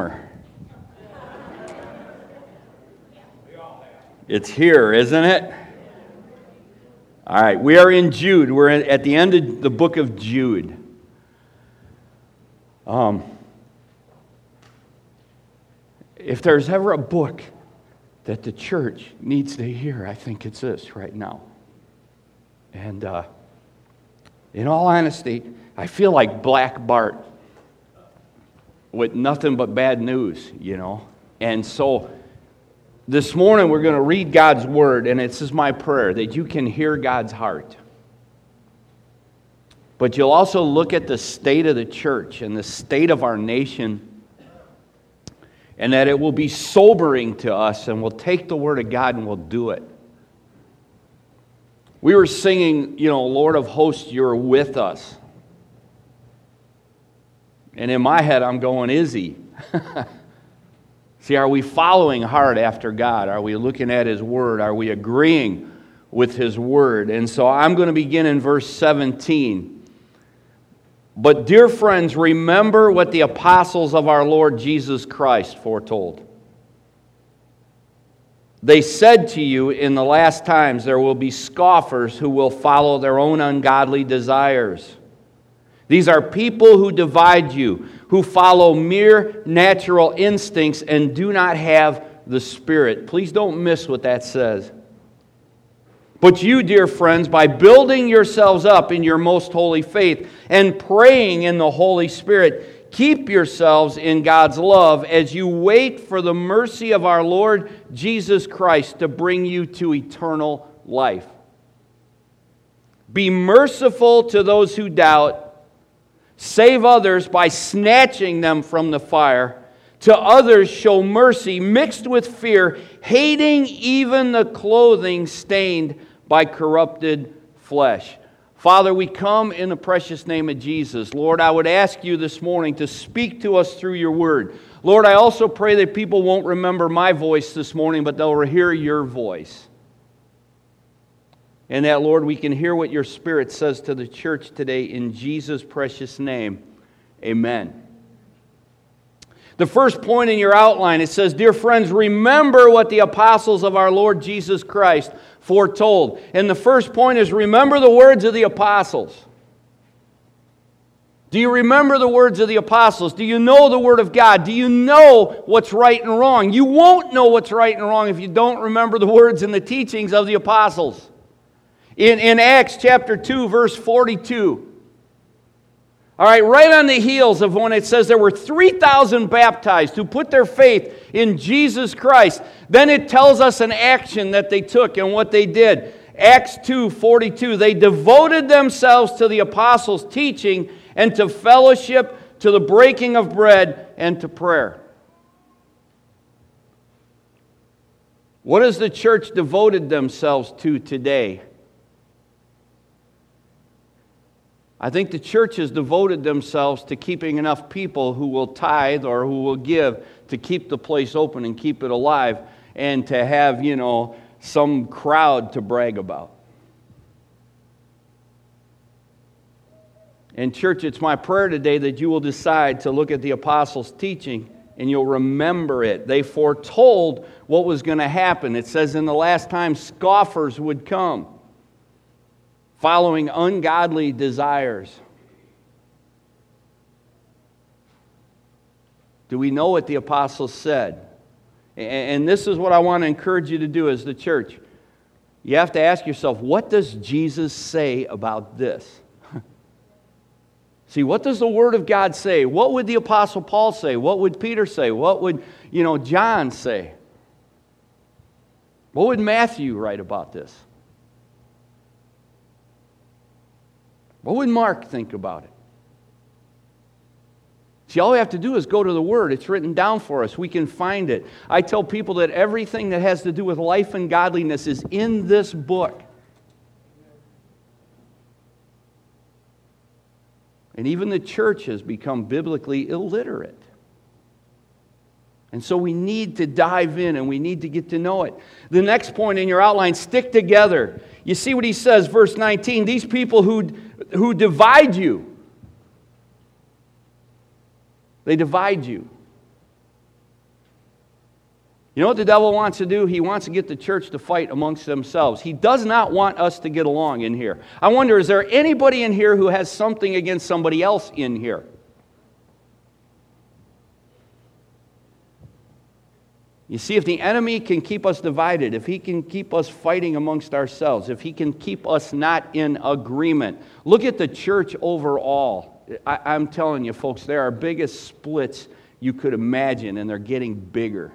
hammer? It's here, isn't it? All right, we are in Jude. We're at the end of the book of Jude. If there's ever a book that the church needs to hear, I think it's this right now. And in all honesty, I feel like Black Bart with nothing but bad news, you know. And so this morning we're going to read God's Word, and this is my prayer, that you can hear God's heart. But you'll also look at the state of the church and the state of our nation, and that it will be sobering to us, and we'll take the Word of God and we'll do it. We were singing, Lord of hosts, you're with us. And in my head, I'm going, is he? See, are we following hard after God? Are we looking at His Word? Are we agreeing with His Word? And so I'm going to begin in verse 17. But dear friends, remember what the apostles of our Lord Jesus Christ foretold. They said to you, in the last times there will be scoffers who will follow their own ungodly desires. These are people who divide you, who follow mere natural instincts and do not have the Spirit. Please don't miss what that says. But you, dear friends, by building yourselves up in your most holy faith and praying in the Holy Spirit, keep yourselves in God's love as you wait for the mercy of our Lord Jesus Christ to bring you to eternal life. Be merciful to those who doubt. Save others by snatching them from the fire. To others show mercy mixed with fear, hating even the clothing stained by corrupted flesh. Father, we come in the precious name of Jesus. Lord, I would ask you this morning to speak to us through your word. Lord, I also pray that people won't remember my voice this morning, but they'll hear your voice. And that, Lord, we can hear what your Spirit says to the church today in Jesus' precious name. Amen. The first point in your outline, it says, dear friends, remember what the apostles of our Lord Jesus Christ foretold. And the first point is, remember the words of the apostles. Do you remember the words of the apostles? Do you know the Word of God? Do you know what's right and wrong? You won't know what's right and wrong if you don't remember the words and the teachings of the apostles. In Acts chapter 2, verse 42. All right, right on the heels of when it says there were 3,000 baptized who put their faith in Jesus Christ. Then it tells us an action that they took and what they did. Acts 2:42, they devoted themselves to the apostles' teaching and to fellowship, to the breaking of bread, and to prayer. What has the church devoted themselves to today? I think the church has devoted themselves to keeping enough people who will tithe or who will give to keep the place open and keep it alive and to have, some crowd to brag about. And church, it's my prayer today that you will decide to look at the apostles' teaching and you'll remember it. They foretold what was going to happen. It says in the last time scoffers would come, following ungodly desires. Do we know what the apostles said? And this is what I want to encourage you to do as the church. You have to ask yourself, what does Jesus say about this? See, what does the Word of God say? What would the Apostle Paul say? What would Peter say? What would, John say? What would Matthew write about this? What would Mark think about it? See, all we have to do is go to the Word. It's written down for us. We can find it. I tell people that everything that has to do with life and godliness is in this book. And even the church has become biblically illiterate. And so we need to dive in and we need to get to know it. The next point in your outline, stick together. You see what he says, verse 19, these people who divide you, they divide you. You know what the devil wants to do? He wants to get the church to fight amongst themselves. He does not want us to get along in here. I wonder, is there anybody in here who has something against somebody else in here? You see, if the enemy can keep us divided, if he can keep us fighting amongst ourselves, if he can keep us not in agreement, look at the church overall. I'm telling you, folks, there are biggest splits you could imagine, and they're getting bigger.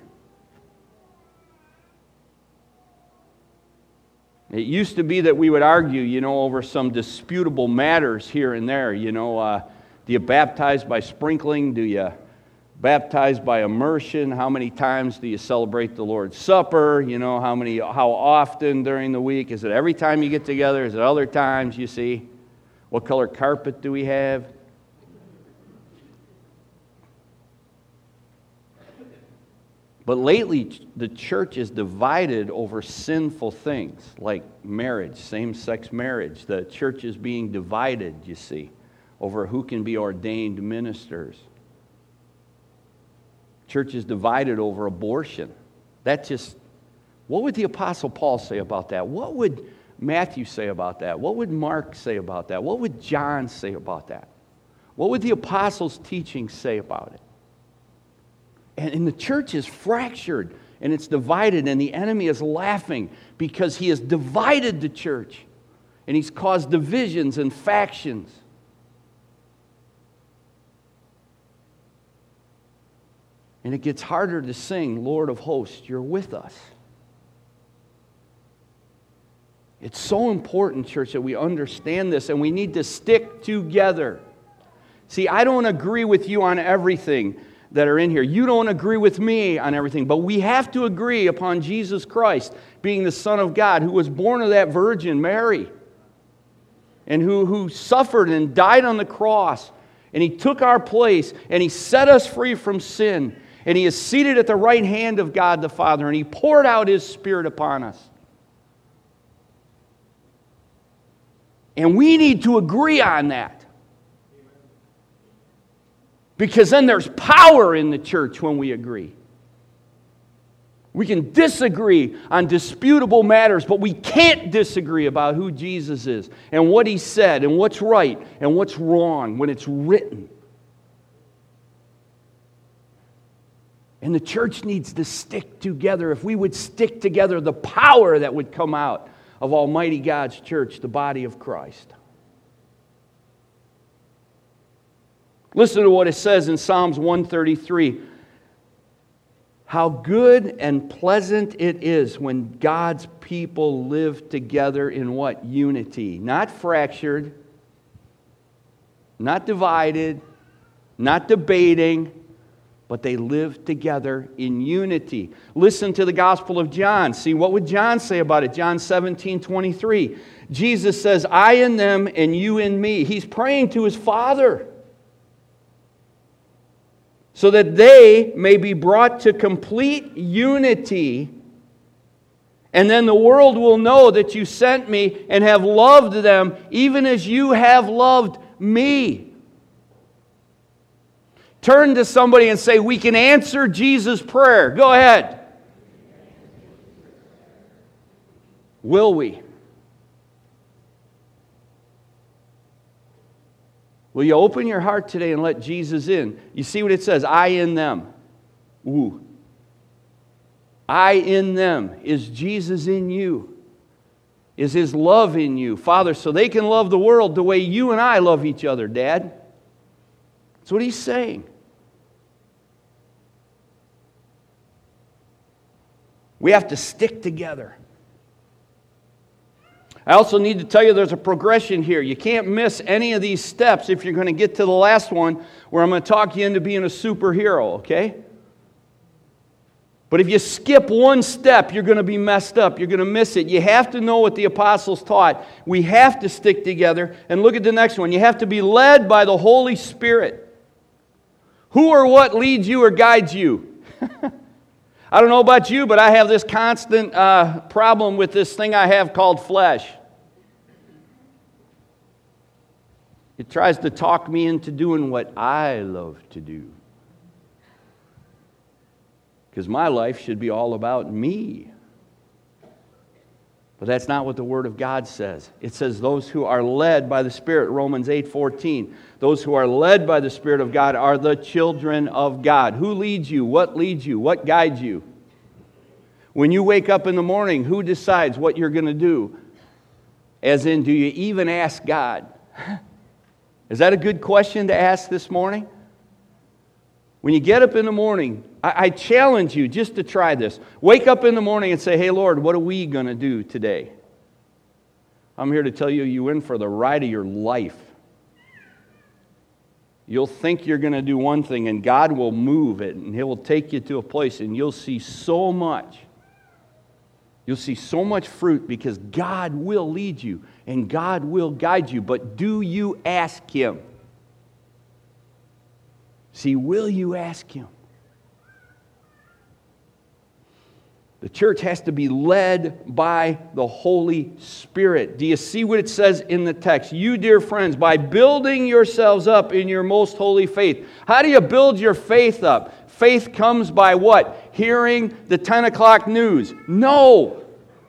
It used to be that we would argue, over some disputable matters here and there. Do you baptize by sprinkling? Do you baptize by immersion? How many times do you celebrate the Lord's Supper? How often during the week? Is it every time you get together? Is it other times, you see? What color carpet do we have? But lately, the church is divided over sinful things like marriage, same-sex marriage. The church is being divided, you see, over who can be ordained ministers. Church is divided over abortion. What would the Apostle Paul say about that? What would Matthew say about that? What would Mark say about that? What would John say about that? What would the apostles' teaching say about it? And the church is fractured, and it's divided, and the enemy is laughing because he has divided the church, and he's caused divisions and factions. And it gets harder to sing, Lord of hosts, you're with us. It's so important, church, that we understand this, and we need to stick together. See, I don't agree with you on everything that are in here. You don't agree with me on everything, but we have to agree upon Jesus Christ being the Son of God, who was born of that Virgin Mary, and who suffered and died on the cross, and He took our place, and He set us free from sin, and He is seated at the right hand of God the Father, and He poured out His Spirit upon us. And we need to agree on that. Because then there's power in the church when we agree. We can disagree on disputable matters, but we can't disagree about who Jesus is and what He said and what's right and what's wrong when it's written. And the church needs to stick together. If we would stick together, the power that would come out of Almighty God's church, the body of Christ. Listen to what it says in Psalms 133. How good and pleasant it is when God's people live together in what? Unity. Not fractured, not divided, not debating, but they live together in unity. Listen to the Gospel of John. See, what would John say about it? John 17:23. Jesus says, I in them and you in me. He's praying to His Father, so that they may be brought to complete unity, and then the world will know that you sent me and have loved them even as you have loved me. Turn to somebody and say, we can answer Jesus' prayer. Go ahead. Will we? Will you open your heart today and let Jesus in? You see what it says? I in them. Ooh. I in them. Is Jesus in you? Is His love in you? Father, so they can love the world the way you and I love each other, Dad. That's what He's saying. We have to stick together. I also need to tell you there's a progression here. You can't miss any of these steps if you're going to get to the last one where I'm going to talk you into being a superhero, okay? But if you skip one step, you're going to be messed up. You're going to miss it. You have to know what the apostles taught. We have to stick together. And look at the next one. You have to be led by the Holy Spirit. Who or what leads you or guides you? I don't know about you, but I have this constant problem with this thing I have called flesh. It tries to talk me into doing what I love to do. because my life should be all about me. But that's not what the Word of God says. It says those who are led by the Spirit, Romans 8:14. Those who are led by the Spirit of God are the children of God. Who leads you? What leads you? What guides you? When you wake up in the morning, who decides what you're going to do? As in, do you even ask God? Is that a good question to ask this morning? When you get up in the morning, I challenge you just to try this. Wake up in the morning and say, hey, Lord, what are we going to do today? I'm here to tell you, you're in for the ride of your life. You'll think you're going to do one thing, and God will move it, and He will take you to a place, and you'll see so much. You'll see so much fruit because God will lead you, and God will guide you. But do you ask Him? See, will you ask Him? The church has to be led by the Holy Spirit. Do you see what it says in the text? You, dear friends, by building yourselves up in your most holy faith. How do you build your faith up? Faith comes by what? Hearing the 10 o'clock news? No.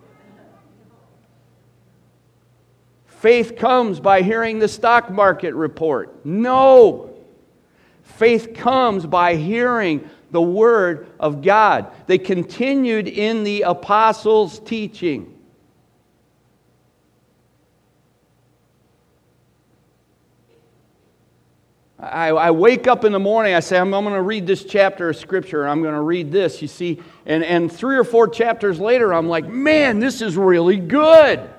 Faith comes by hearing the stock market report? No. Faith comes by hearing the Word of God. They continued in the apostles' teaching. I wake up in the morning, I say, I'm going to read this chapter of Scripture, I'm going to read this, you see, and 3 or 4 chapters later, I'm like, man, this is really good.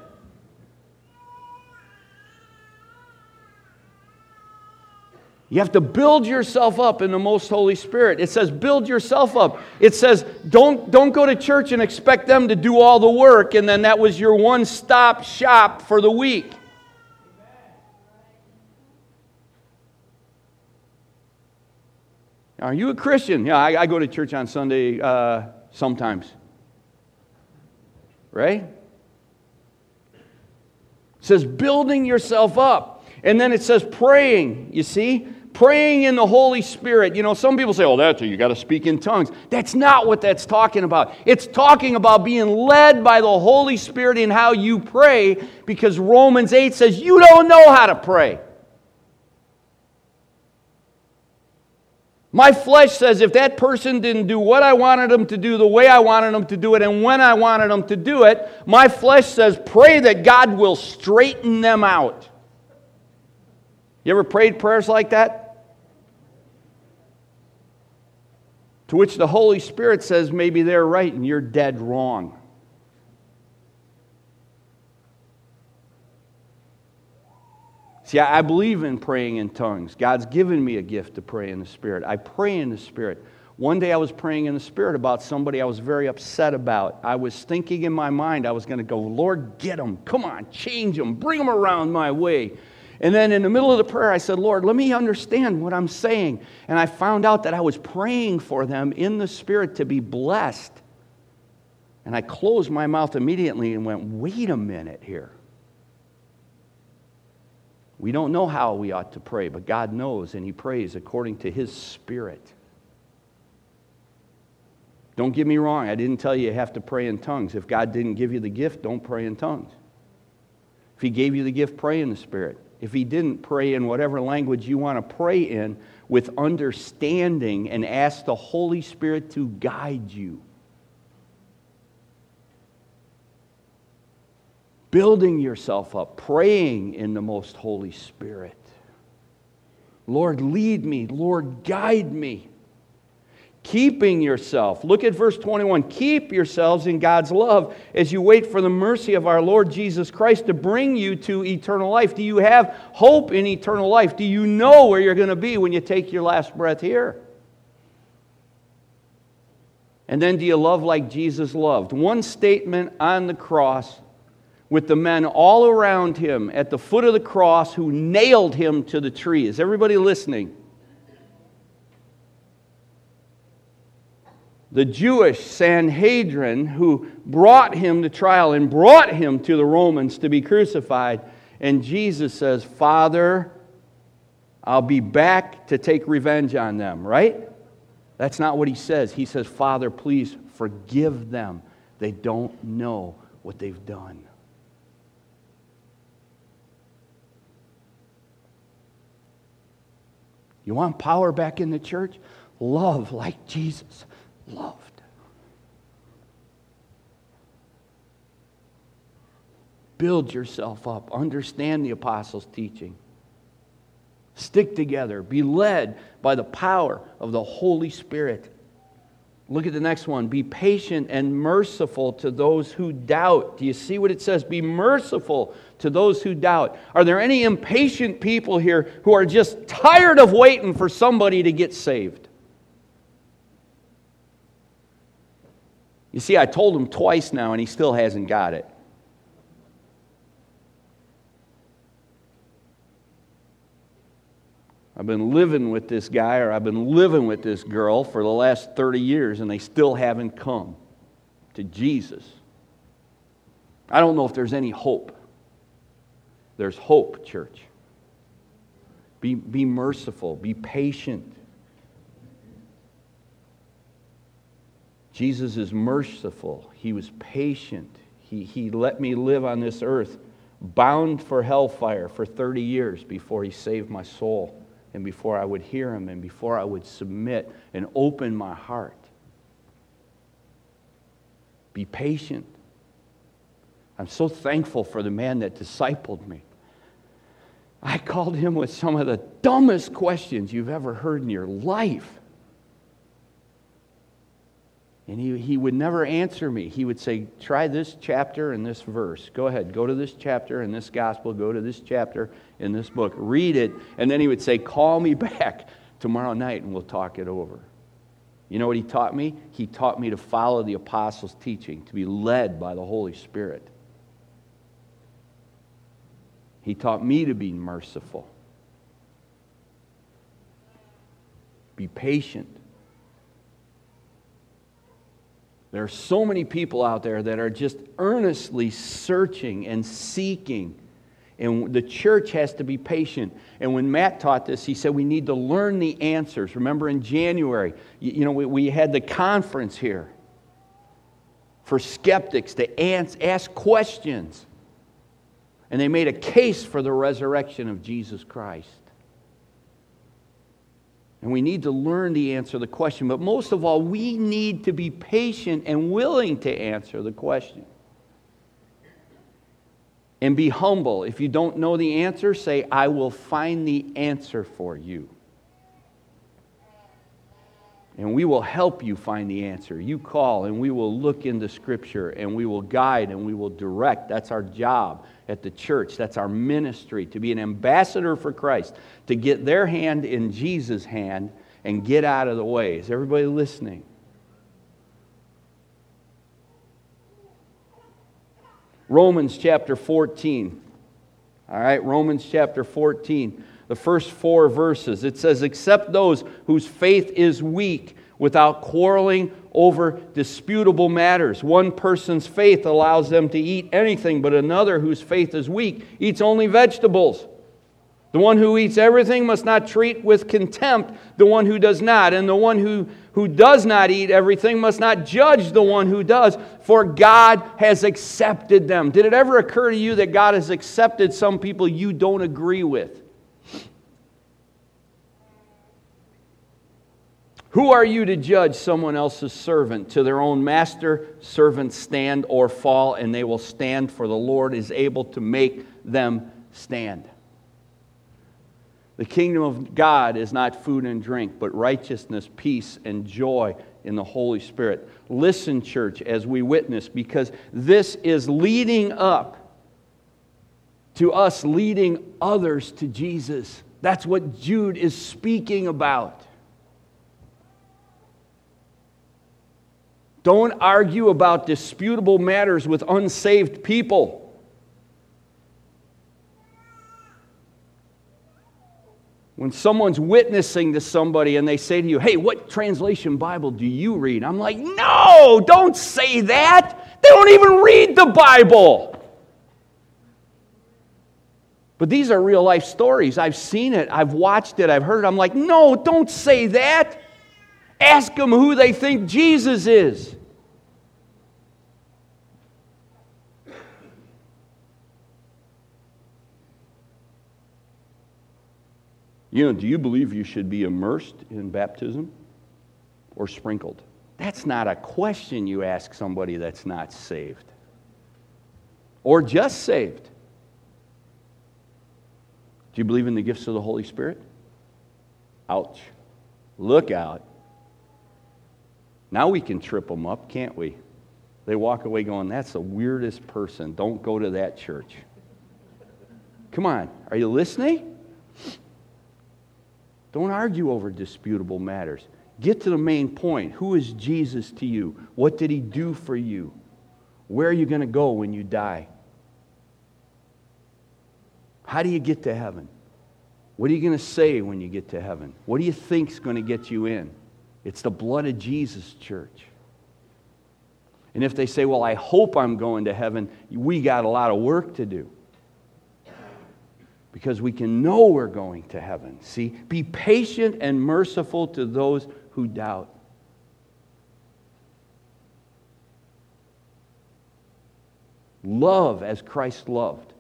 You have to build yourself up in the most Holy Spirit. It says build yourself up. It says don't go to church and expect them to do all the work and then that was your one-stop shop for the week. Are you a Christian? Yeah, I go to church on Sunday sometimes. Right? It says building yourself up. And then it says praying, you see? Praying in the Holy Spirit. You know, some people say, oh, that's you got to speak in tongues. That's not what that's talking about. It's talking about being led by the Holy Spirit in how you pray, because Romans 8 says you don't know how to pray. My flesh says if that person didn't do what I wanted them to do the way I wanted them to do it and when I wanted them to do it, my flesh says pray that God will straighten them out. You ever prayed prayers like that? To which the Holy Spirit says maybe they're right and you're dead wrong. See, I believe in praying in tongues. God's given me a gift to pray in the Spirit. I pray in the Spirit. One day I was praying in the Spirit about somebody I was very upset about. I was thinking in my mind, I was going to go, Lord, get them. Come on, change them. Bring them around my way. And then in the middle of the prayer, I said, Lord, let me understand what I'm saying. And I found out that I was praying for them in the Spirit to be blessed. And I closed my mouth immediately and went, wait a minute here. We don't know how we ought to pray, but God knows, and He prays according to His Spirit. Don't get me wrong, I didn't tell you have to pray in tongues. If God didn't give you the gift, don't pray in tongues. If He gave you the gift, pray in the Spirit. If He didn't, pray in whatever language you want to pray in with understanding and ask the Holy Spirit to guide you. Building yourself up, praying in the most Holy Spirit. Lord, lead me. Lord, guide me. Keeping yourself. Look at verse 21. Keep yourselves in God's love as you wait for the mercy of our Lord Jesus Christ to bring you to eternal life. Do you have hope in eternal life? Do you know where you're going to be when you take your last breath here? And then do you love like Jesus loved? One statement on the cross with the men all around Him at the foot of the cross who nailed Him to the tree. Is everybody listening? The Jewish Sanhedrin who brought Him to trial and brought Him to the Romans to be crucified. And Jesus says, Father, I'll be back to take revenge on them, right? That's not what he says. He says, Father, please forgive them. They don't know what they've done. You want power back in the church? Love like Jesus loved. Build yourself up. Understand the apostles' teaching. Stick together. Be led by the power of the Holy Spirit. Look at the next one. Be patient and merciful to those who doubt. Do you see what it says? Be merciful to those who doubt. Are there any impatient people here who are just tired of waiting for somebody to get saved? You see, I told him twice now and he still hasn't got it. I've been living with this guy or I've been living with this girl for the last 30 years and they still haven't come to Jesus. I don't know if there's any hope. There's hope, church. Be merciful. Be patient. Jesus is merciful. He was patient. He let me live on this earth bound for hellfire for 30 years before He saved my soul. And before I would hear Him, and before I would submit and open my heart. Be patient. I'm so thankful for the man that discipled me. I called him with some of the dumbest questions you've ever heard in your life. And he would never answer me. He would say, try this chapter and this verse. Go ahead, go to this chapter in this gospel. Go to this chapter in this book. Read it. And then he would say, call me back tomorrow night and we'll talk it over. You know what he taught me? He taught me to follow the apostles' teaching, to be led by the Holy Spirit. He taught me to be merciful. Be patient. There are so many people out there that are just earnestly searching and seeking. And the church has to be patient. And when Matt taught this, he said we need to learn the answers. Remember in January, we had the conference here for skeptics to ask questions. And they made a case for the resurrection of Jesus Christ. And we need to learn to answer the question. But most of all, we need to be patient and willing to answer the question. And be humble. If you don't know the answer, say, I will find the answer for you. And we will help you find the answer. You call and we will look into Scripture and we will guide and we will direct. That's our job at the church. That's our ministry, to be an ambassador for Christ, to get their hand in Jesus' hand and get out of the way. Is everybody listening? Romans chapter 14. All right, Romans chapter 14. The first 4 verses. It says, except those whose faith is weak, without quarreling over disputable matters. One person's faith allows them to eat anything, but another whose faith is weak eats only vegetables. The one who eats everything must not treat with contempt the one who does not. And the one who does not eat everything must not judge the one who does, for God has accepted them. Did it ever occur to you that God has accepted some people you don't agree with? Who are you to judge someone else's servant? To their own master, servants stand or fall, and they will stand, for the Lord is able to make them stand. The kingdom of God is not food and drink, but righteousness, peace, and joy in the Holy Spirit. Listen, church, as we witness, because this is leading up to us leading others to Jesus. That's what Jude is speaking about. Don't argue about disputable matters with unsaved people. When someone's witnessing to somebody and they say to you, hey, what translation Bible do you read? I'm like, no, don't say that. They don't even read the Bible. But these are real life stories. I've seen it. I've watched it. I've heard it. I'm like, no, don't say that. Ask them who they think Jesus is. Do you believe you should be immersed in baptism or sprinkled? That's not a question you ask somebody that's not saved or just saved. Do you believe in the gifts of the Holy Spirit? Ouch. Look out. Now we can trip them up, can't we? They walk away going, that's the weirdest person. Don't go to that church. Come on, are you listening? Don't argue over disputable matters. Get to the main point. Who is Jesus to you? What did He do for you? Where are you going to go when you die? How do you get to heaven? What are you going to say when you get to heaven? What do you think is going to get you in? It's the blood of Jesus, church. And if they say, well, I hope I'm going to heaven, we got a lot of work to do. Because we can know we're going to heaven. See, be patient and merciful to those who doubt. Love as Christ loved.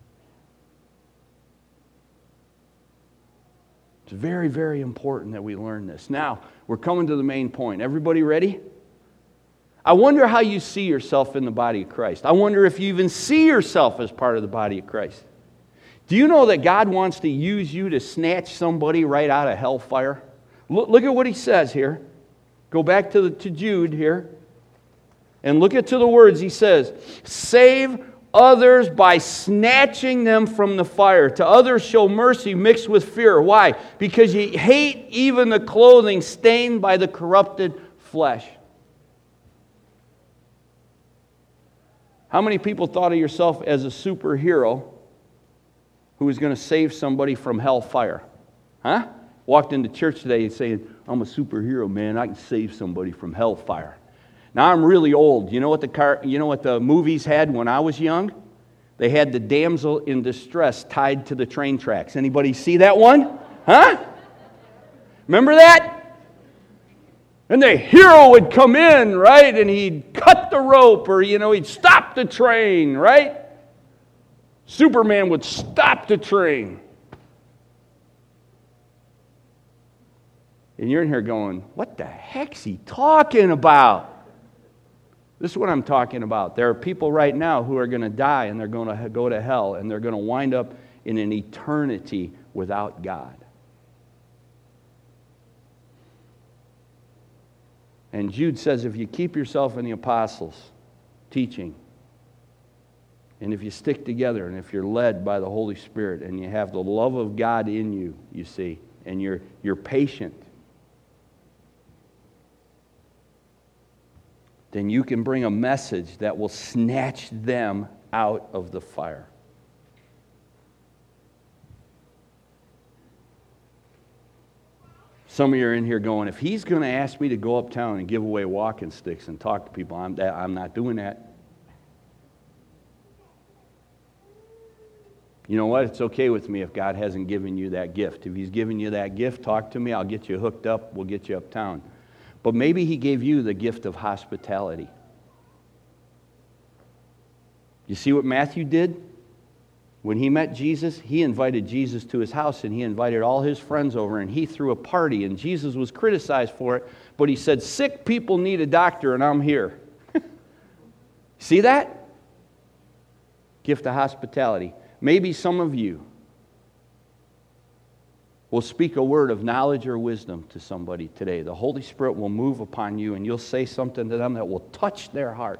It's very, very important that we learn this. Now, we're coming to the main point. Everybody ready? I wonder how you see yourself in the body of Christ. I wonder if you even see yourself as part of the body of Christ. Do you know that God wants to use you to snatch somebody right out of hellfire? Look at what He says here. Go back to Jude here. And look at to the words He says. Save others by snatching them from the fire. To others show mercy mixed with fear. Why? Because ye hate even the clothing stained by the corrupted flesh. How many people thought of yourself as a superhero who was going to save somebody from hellfire? Huh? Walked into church today and saying, I'm a superhero, man. I can save somebody from hellfire. Now I'm really old. You know what the movies had when I was young? They had the damsel in distress tied to the train tracks. Anybody see that one? Huh? Remember that? And the hero would come in, right? And he'd cut the rope or, he'd stop the train, right? Superman would stop the train. And you're in here going, what the heck's he talking about? This is what I'm talking about. There are people right now who are going to die and they're going to go to hell and they're going to wind up in an eternity without God. And Jude says if you keep yourself in the apostles' teaching, and if you stick together, and if you're led by the Holy Spirit, and you have the love of God in you, you see, and you're patient, then you can bring a message that will snatch them out of the fire. Some of you are in here going, if he's going to ask me to go uptown and give away walking sticks and talk to people, I'm not doing that. You know what? It's okay with me if God hasn't given you that gift. If He's given you that gift, talk to me. I'll get you hooked up. We'll get you uptown. But maybe He gave you the gift of hospitality. You see what Matthew did? When he met Jesus, he invited Jesus to his house and he invited all his friends over and he threw a party and Jesus was criticized for it, but he said, sick people need a doctor and I'm here. See that? Gift of hospitality. Maybe some of you will speak a word of knowledge or wisdom to somebody today. The Holy Spirit will move upon you and you'll say something to them that will touch their heart.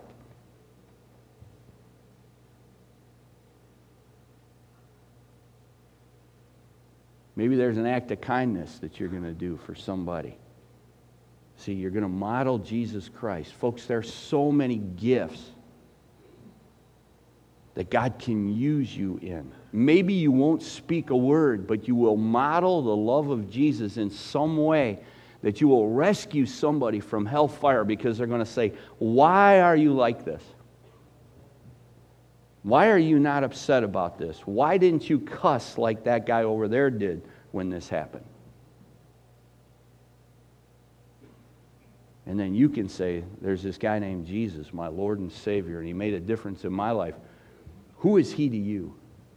Maybe there's an act of kindness that you're going to do for somebody. See, you're going to model Jesus Christ. Folks, there are so many gifts that God can use you in. Maybe you won't speak a word, but you will model the love of Jesus in some way that you will rescue somebody from hellfire because they're going to say, why are you like this? Why are you not upset about this? Why didn't you cuss like that guy over there did when this happened? And then you can say, there's this guy named Jesus, my Lord and Savior, and He made a difference in my life. Who is He to you?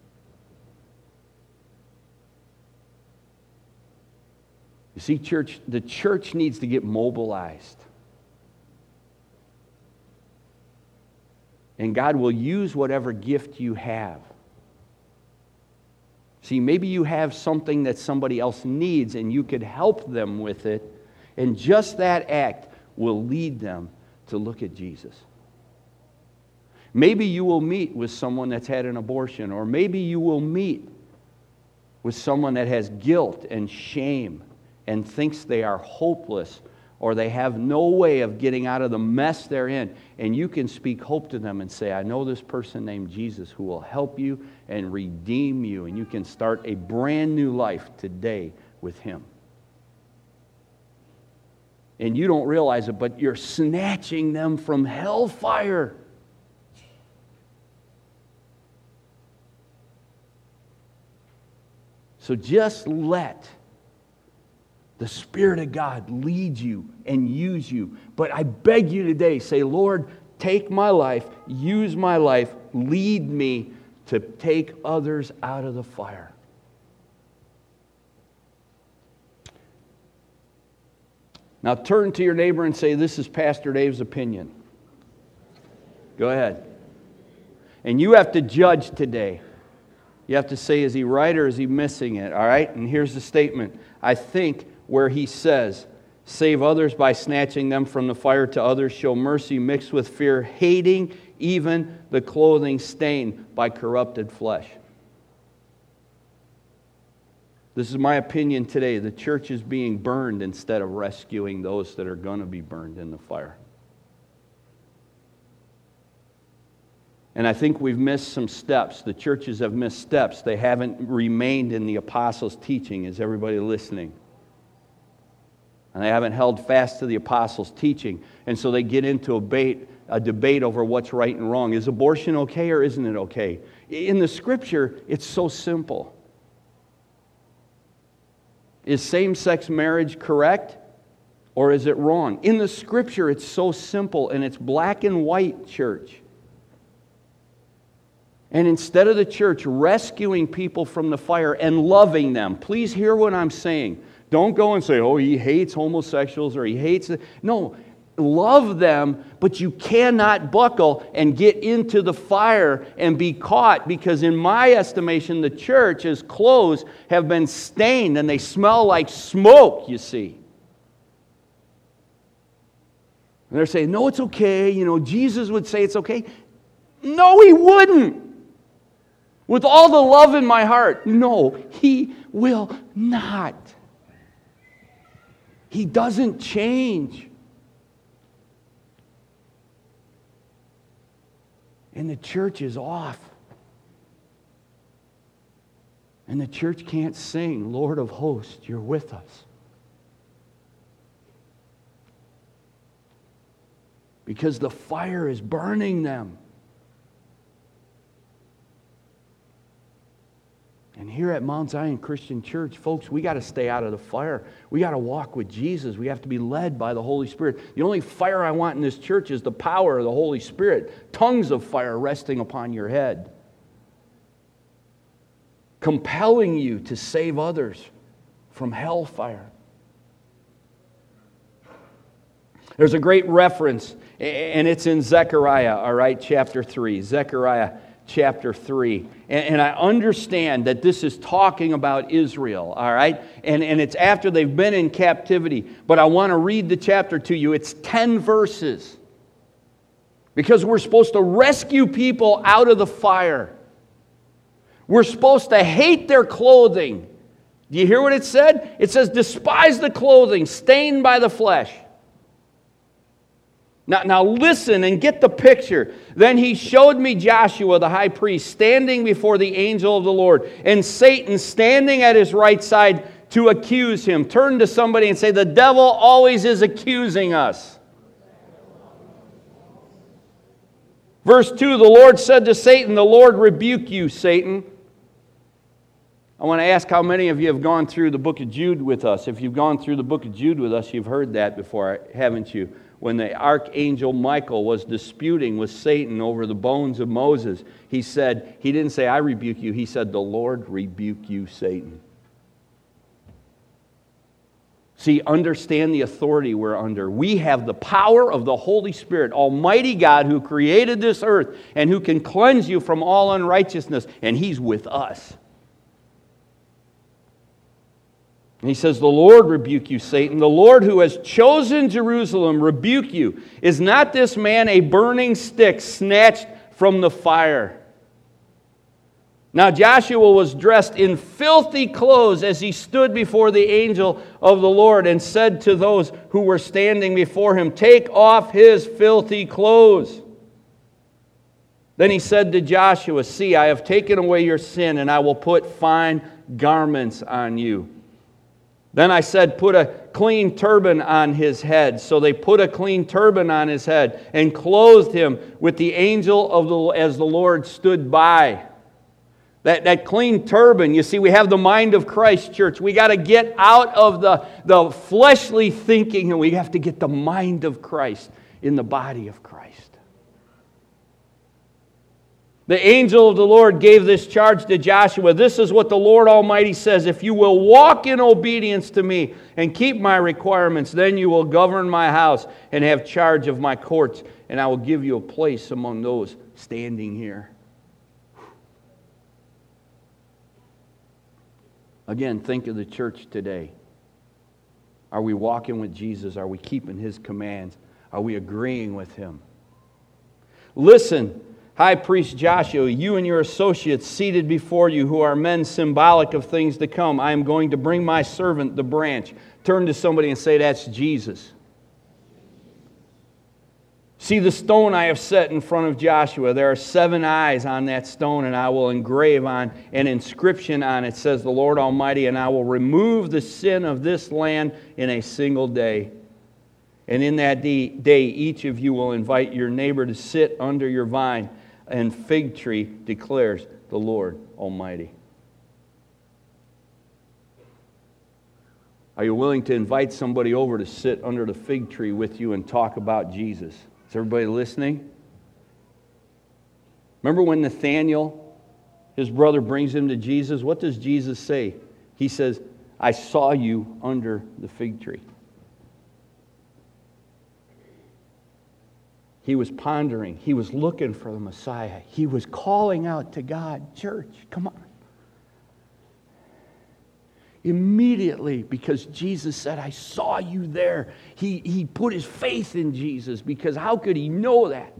You see, church, the church needs to get mobilized. And God will use whatever gift you have. See, maybe you have something that somebody else needs and you could help them with it, and just that act will lead them to look at Jesus. Maybe you will meet with someone that's had an abortion, or maybe you will meet with someone that has guilt and shame and thinks they are hopeless, or they have no way of getting out of the mess they're in. And you can speak hope to them and say, I know this person named Jesus who will help you and redeem you, and you can start a brand new life today with Him. And you don't realize it, but you're snatching them from hellfire. So just let the Spirit of God lead you and use you. But I beg you today, say, Lord, take my life, use my life, lead me to take others out of the fire. Now turn to your neighbor and say, this is Pastor Dave's opinion. Go ahead. And you have to judge today. You have to say, is he right or is he missing it? All right? And here's the statement. I think where he says, save others by snatching them from the fire, to others show mercy mixed with fear, hating even the clothing stained by corrupted flesh. This is my opinion today. The church is being burned instead of rescuing those that are going to be burned in the fire. And I think we've missed some steps. The churches have missed steps. They haven't remained in the apostles' teaching. Is everybody listening? And they haven't held fast to the apostles' teaching. And so they get into a debate over what's right and wrong. Is abortion okay or isn't it okay? In the Scripture, it's so simple. Is same-sex marriage correct or is it wrong? In the Scripture, it's so simple, and it's black and white, church. And instead of the church rescuing people from the fire and loving them, please hear what I'm saying. Don't go and say, oh, he hates homosexuals or he hates... No, love them, but you cannot buckle and get into the fire and be caught, because in my estimation, the church's clothes have been stained and they smell like smoke, you see. And they're saying, no, it's okay. You know, Jesus would say it's okay. No, He wouldn't. With all the love in my heart, no, He will not. He doesn't change. And the church is off. And the church can't sing, Lord of hosts, you're with us. Because the fire is burning them. And here at Mount Zion Christian Church, folks, we got to stay out of the fire. We got to walk with Jesus. We have to be led by the Holy Spirit. The only fire I want in this church is the power of the Holy Spirit. Tongues of fire resting upon your head. Compelling you to save others from hellfire. There's a great reference, and it's in Zechariah, all right, chapter 3. Zechariah chapter 3. And I understand that this is talking about Israel, all right? And it's after they've been in captivity. But I want to read the chapter to you. It's 10 verses. Because we're supposed to rescue people out of the fire. We're supposed to hate their clothing. Do you hear what it said? It says, despise the clothing stained by the flesh. Now listen and get the picture. Then he showed me Joshua the high priest standing before the angel of the Lord, and Satan standing at his right side to accuse him. Turn to somebody and say, the devil always is accusing us. Verse 2, the Lord said to Satan, the Lord rebuke you, Satan. I want to ask how many of you have gone through the book of Jude with us. If you've gone through the book of Jude with us, you've heard that before, haven't you? When the archangel Michael was disputing with Satan over the bones of Moses, he didn't say, I rebuke you. He said, the Lord rebuke you, Satan. See, understand the authority we're under. We have the power of the Holy Spirit, Almighty God, who created this earth and who can cleanse you from all unrighteousness, and He's with us. And he says, the Lord rebuke you, Satan. The Lord who has chosen Jerusalem rebuke you. Is not this man a burning stick snatched from the fire? Now Joshua was dressed in filthy clothes as he stood before the angel of the Lord and said to those who were standing before him, take off his filthy clothes. Then he said to Joshua, see, I have taken away your sin, and I will put fine garments on you. Then I said, put a clean turban on his head. So they put a clean turban on his head and clothed him with the angel as the Lord stood by. That clean turban, you see, we have the mind of Christ, church. We got to get out of the fleshly thinking, and we have to get the mind of Christ in the body of Christ. The angel of the Lord gave this charge to Joshua. This is what the Lord Almighty says. If you will walk in obedience to me and keep my requirements, then you will govern my house and have charge of my courts, and I will give you a place among those standing here. Again, think of the church today. Are we walking with Jesus? Are we keeping His commands? Are we agreeing with Him? Listen, High Priest Joshua, you and your associates seated before you, who are men symbolic of things to come, I am going to bring my servant, the branch. Turn to somebody and say, that's Jesus. See the stone I have set in front of Joshua. There are 7 eyes on that stone, and I will engrave on an inscription on it, says the Lord Almighty, and I will remove the sin of this land in a single day. And in that day, each of you will invite your neighbor to sit under your vine and fig tree, declares the Lord Almighty. Are you willing to invite somebody over to sit under the fig tree with you and talk about Jesus? Is everybody listening? Remember when Nathanael, his brother, brings him to Jesus? What does Jesus say? He says, I saw you under the fig tree. He was pondering. He was looking for the Messiah. He was calling out to God. Church, come on. Immediately, because Jesus said, I saw you there, he put his faith in Jesus, because how could he know that?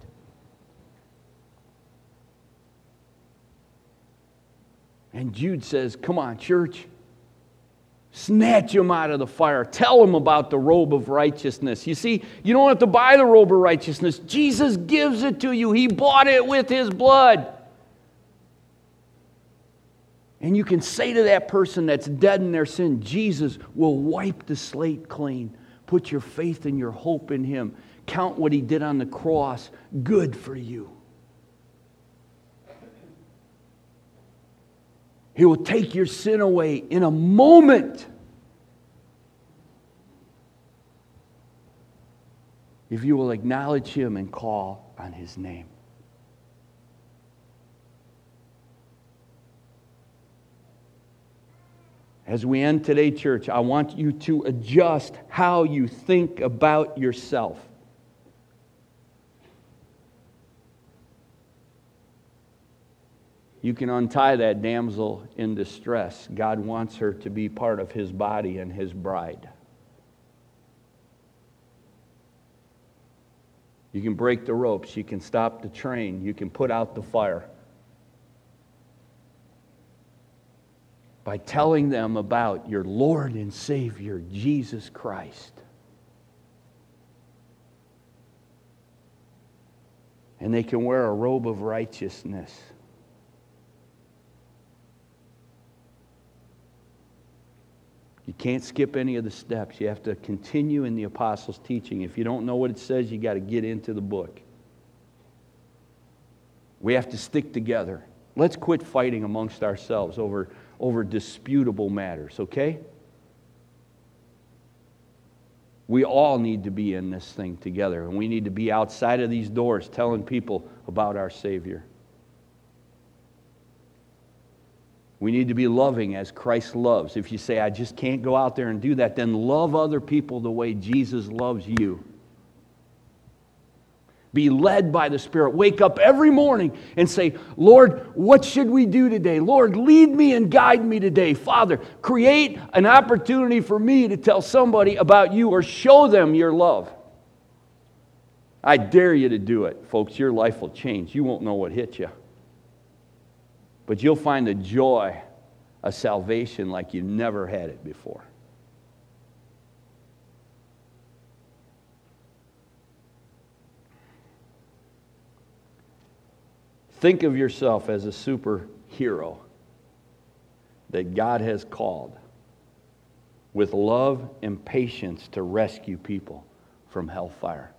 And Jude says, come on, church. Snatch him out of the fire. Tell him about the robe of righteousness. You see, you don't have to buy the robe of righteousness. Jesus gives it to you. He bought it with His blood. And you can say to that person that's dead in their sin, Jesus will wipe the slate clean. Put your faith and your hope in Him. Count what He did on the cross good for you. He will take your sin away in a moment. If you will acknowledge Him and call on His name. As we end today, church, I want you to adjust how you think about yourself. You can untie that damsel in distress. God wants her to be part of His body and His bride. You can break the ropes. You can stop the train. You can put out the fire. By telling them about your Lord and Savior, Jesus Christ. And they can wear a robe of righteousness. You can't skip any of the steps. You have to continue in the apostles' teaching. If you don't know what it says, you got to get into the book. We have to stick together. Let's quit fighting amongst ourselves over over disputable matters, okay? We all need to be in this thing together, and we need to be outside of these doors telling people about our Savior. We need to be loving as Christ loves. If you say, I just can't go out there and do that, then love other people the way Jesus loves you. Be led by the Spirit. Wake up every morning and say, Lord, what should we do today? Lord, lead me and guide me today. Father, create an opportunity for me to tell somebody about you or show them your love. I dare you to do it, folks. Your life will change. You won't know what hit you. But you'll find a joy, a salvation like you never had it before. Think of yourself as a superhero that God has called with love and patience to rescue people from hellfire.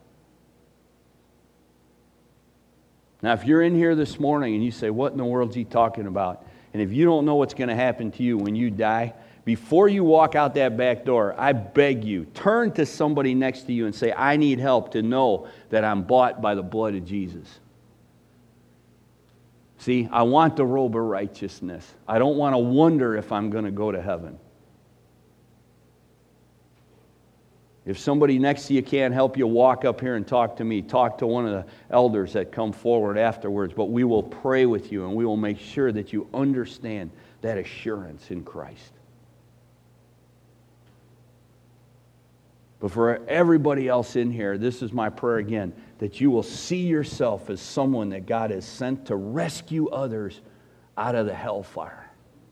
Now, if you're in here this morning and you say, what in the world is he talking about? And if you don't know what's going to happen to you when you die, before you walk out that back door, I beg you, turn to somebody next to you and say, I need help to know that I'm bought by the blood of Jesus. See, I want the robe of righteousness. I don't want to wonder if I'm going to go to heaven. If somebody next to you can't help you, walk up here and talk to me. Talk to one of the elders that come forward afterwards. But we will pray with you and we will make sure that you understand that assurance in Christ. But for everybody else in here, this is my prayer again, that you will see yourself as someone that God has sent to rescue others out of the hellfire.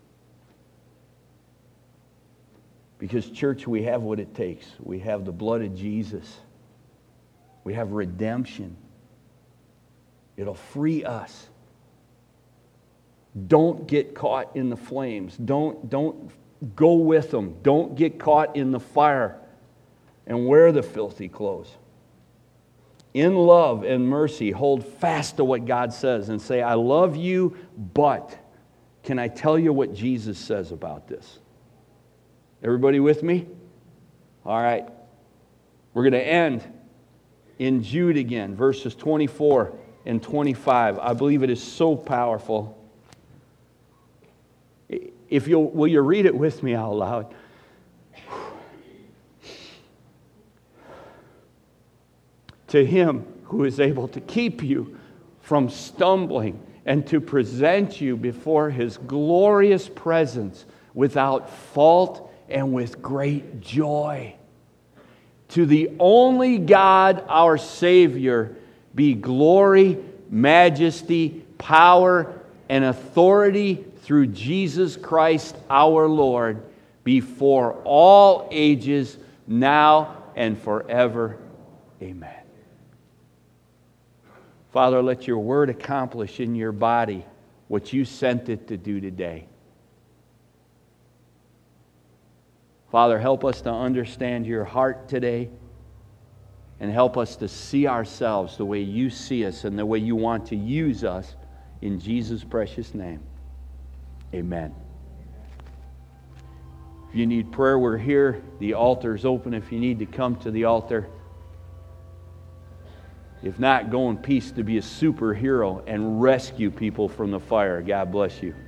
Because, church, we have what it takes. We have the blood of Jesus. We have redemption. It'll free us. Don't get caught in the flames. Don't go with them. Don't get caught in the fire and wear the filthy clothes. In love and mercy, hold fast to what God says and say, I love you, but can I tell you what Jesus says about this? Everybody with me? All right. We're going to end in Jude again, verses 24 and 25. I believe it is so powerful. Will you read it with me out loud? To him who is able to keep you from stumbling and to present you before his glorious presence without fault and with great joy. To the only God, our Savior, be glory, majesty, power, and authority through Jesus Christ our Lord, before all ages, now and forever. Amen. Father, let your word accomplish in your body what you sent it to do today. Father, help us to understand your heart today and help us to see ourselves the way you see us and the way you want to use us. In Jesus' precious name, amen. If you need prayer, we're here. The altar's open if you need to come to the altar. If not, go in peace to be a superhero and rescue people from the fire. God bless you.